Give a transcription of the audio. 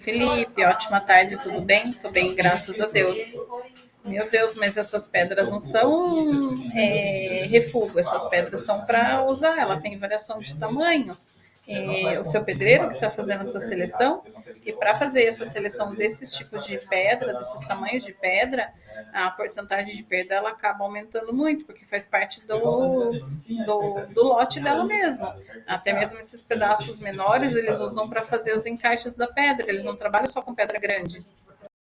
Felipe, ótima tarde, tudo bem? Tô bem, graças a Deus. Meu Deus, mas essas pedras não são refúgio, essas pedras são para usar, ela tem variação de tamanho. O seu pedreiro que está fazendo essa seleção, e para fazer essa seleção desses tipos de pedra, desses tamanhos de pedra, a porcentagem de perda ela acaba aumentando muito, porque faz parte do lote dela mesmo. Até mesmo esses pedaços menores eles usam para fazer os encaixes da pedra, eles não trabalham só com pedra grande.